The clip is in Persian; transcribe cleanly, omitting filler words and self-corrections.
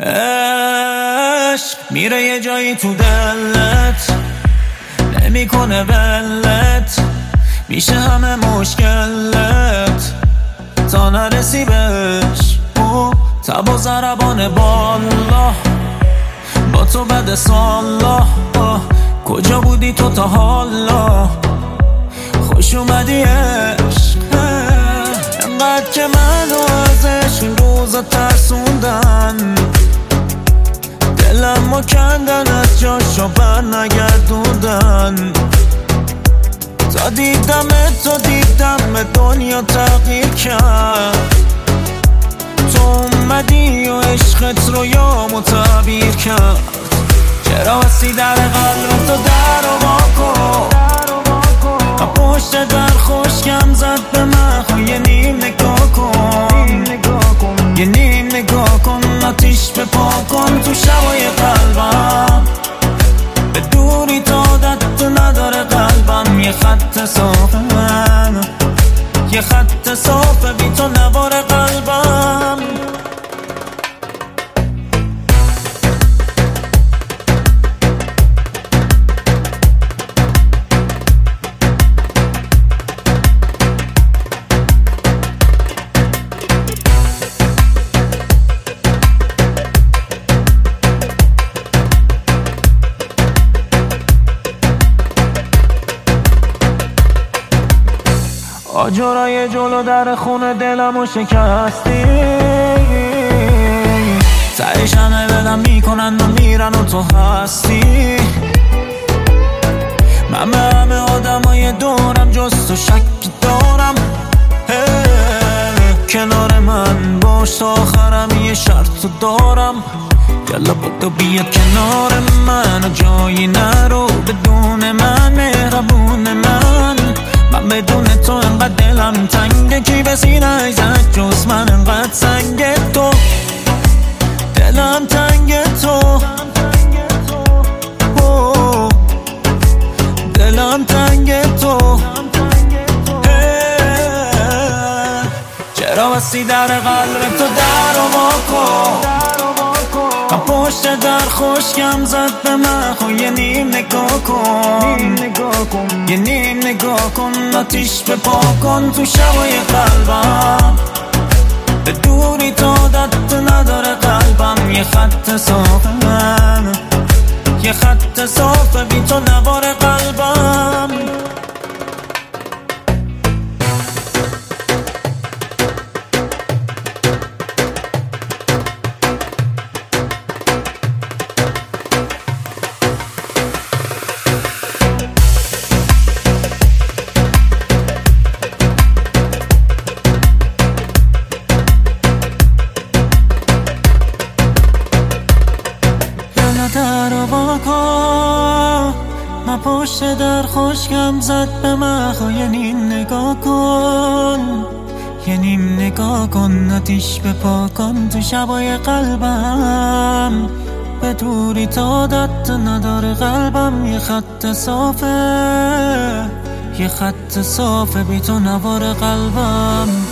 عشق میره یه جایی تو دلت، نمیکنه ولت، میشه همه مشکلت تا نرسی بهش. تب و ضربان بالا با تو بد سالا، کجا بودی تو تا حالا؟ خوش اومدی عشق، انقدر که منو ازش این روزا ترسوندن، دلم و کندن از جاشو بر نگردوندن. تا دیدم دنیا تغییر کرد، تو اومدی و عشقت رو یامو تعبیر کرد. چرا وسی در قلب تو در و واکن، پشت در خوشگم زد به من، خو یه نیم نگاه کن، یه نیم نگاه کن، آتیش به پا کن تو شبای قلبم. به دوری تا عادت نداره قلبم، یه خط صافه من، یه خط صافه بی تو نوار قلبم. آجرای جلو در خونه دلمو شکستی، تهش همه بدم میکنن و میرن و تو هستی. من به همه آدمای دورم جز تو شک دارم، کنار من باش تا آخرم یه شرط دارم. یالا بدو بیا کنار من و جایی نرو بدون من، مهربون من بدون تو انقدر دلم تنگه، کی به سینه زد جز من انقدر سنگ تو، دلم تنگ تو، دلم تنگ تو. چرا وسی در قلب تو در و واکن، پشت در خوشگم زد به من، خو یه نیم نگاه کن، یه نیم نگاه کن، آتیش به پا کن تو شبای قلبم. به دوری تا عادت نداره قلبم، یه خط صافه من، یه خط صافه بی تو نوار قلبم. در و واکن، من پشت در خوشگم زد به من، خو یه نیم نگاه کن، یه نیم نگاه کن، آتیش به پا کن تو شبای قلبم. به دوری تا عادت نداره قلبم، یه خط صافه، یه خط صافه بی تو نوار قلبم.